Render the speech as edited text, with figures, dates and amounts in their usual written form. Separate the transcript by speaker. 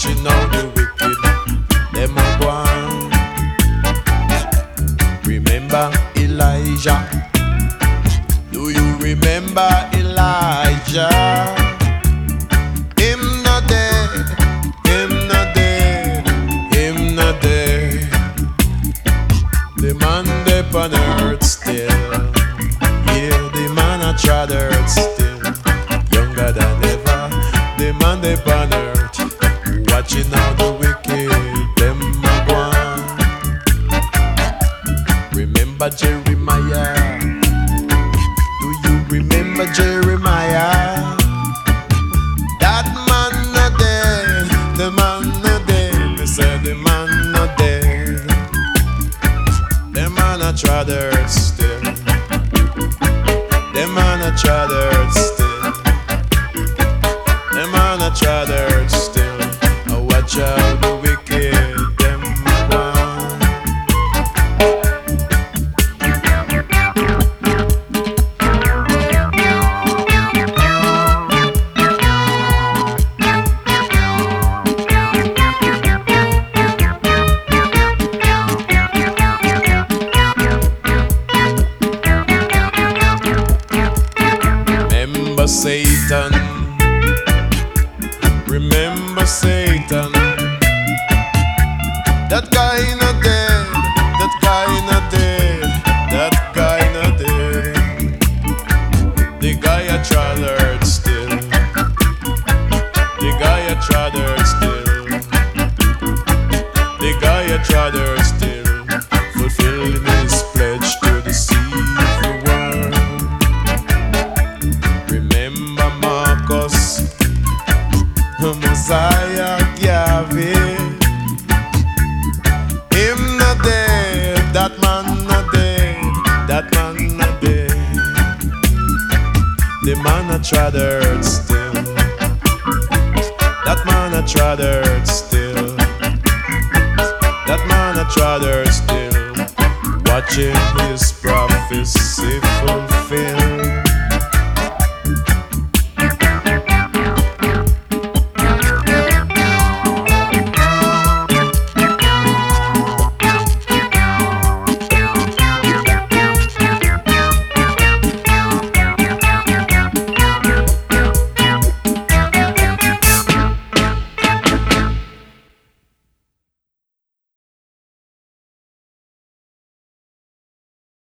Speaker 1: watching all the wicked, them a go on. Remember Elijah? Do you remember Elijah? Him not dead, him not dead, him not dead. The man dey on earth still. Yeah, the man a trod earth still. Younger than ever. The man dey on earth, watching all the wicked, them a go on. Remember Jeremiah? Do you remember Jeremiah? That man not dead, the man not dead. They said the man not dead. The man a trod earth still. The man a trod earth still. The man a trod earth still. I watch out the wicked, them gone. Remember Satan. Remember Satan. That guy not dead. That guy not dead. That guy not dead. The guy a trod earth still. The guy a trod earth still. The guy a trod earth still. Fulfilling his pledge to deceive the world. Remember Marcus, Messiah Gavin. Him not dead, that man not dead, that man not dead. The man a trod earth still. That man a trod earth still. That man a trod earth still. Watching his prophecy fulfill.